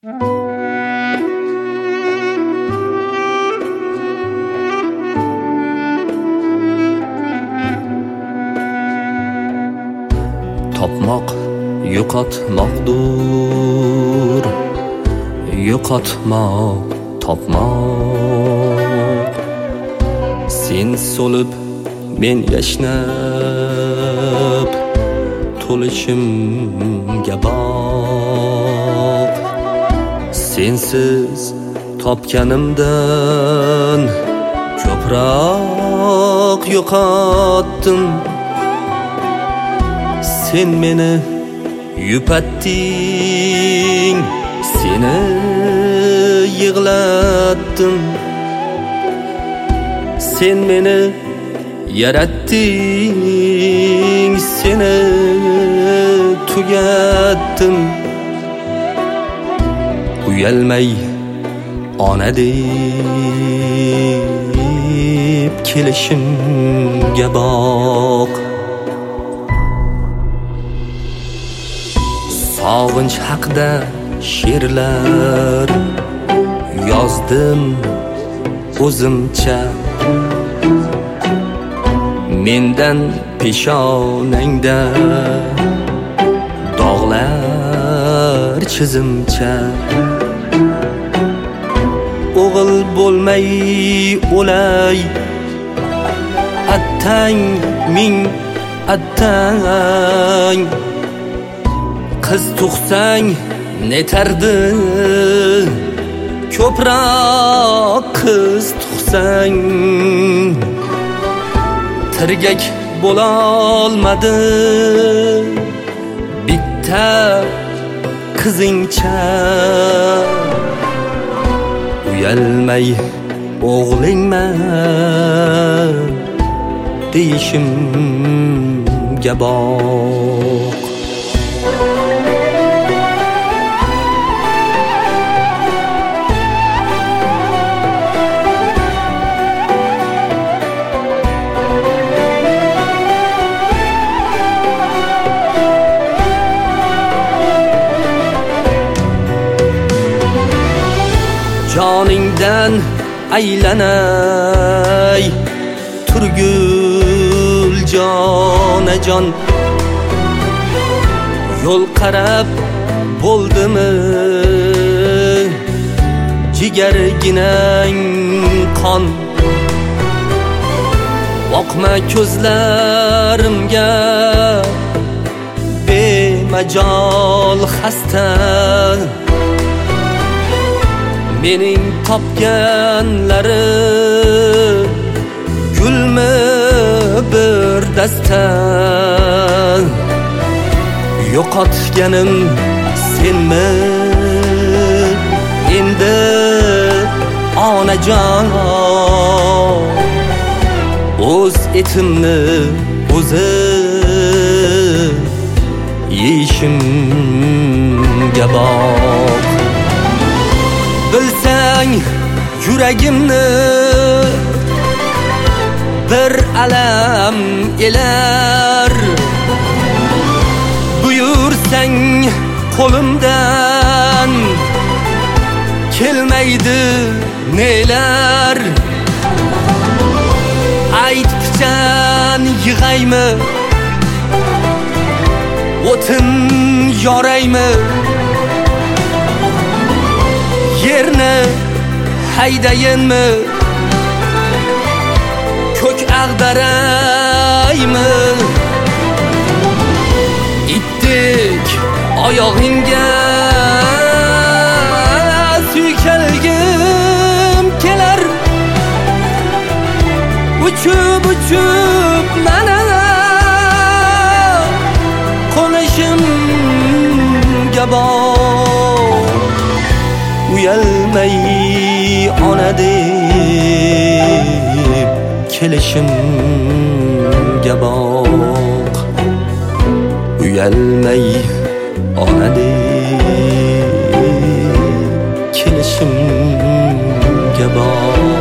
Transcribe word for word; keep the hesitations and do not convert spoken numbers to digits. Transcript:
Topmoq yo'qotmoqdur, yo'qotmoq topmoq. Sen so'lib men yashnab, to'lishimga boq. Sensiz topganimdan ko'proq yo'qotdim. Sen meni yupatding, seni yig'latdim. Sen meni yaratding, seni tugatdim. Uyalmay ona deb kelishimga boq. Sog'inch haqida she'rlar yozdim o'zimcha. Mendan peshonangda dog'lar chizimcha. O'g'il bo'lmay o'lay, attang ming attang. Qiz tug'sang netardi, ko'proq qiz tug'sang. Tirgak bo'lolmadi bitta qizingcha. Uyalmay o'g'lingman deyishimga boq. Joningdan aylanay turgul jonajon. Yo'l qarab bo'ldimi jigarginang qon. Boqma ko'zlarimga bemajol xasta. Mening topganlarim gulmi bir dasta. Yo'qotganim senmi endi onajon. O'z etimni o'zim yeyishimga boq. Bilsang yuragimni bir alam elar. Buyursang qo'limdan kelmaydi nelar. Ayt pichan yig'aymi, o'tin yoraymi. Yerni haydayinmi, ko'k ag'daraymi. Itdek oyog'ingga suykalgim kelar. Uchib uchib mana qo'nishimga boq. Uyalmay ona deb kelishimga boq. Uyalmay ona deb kelishimga boq.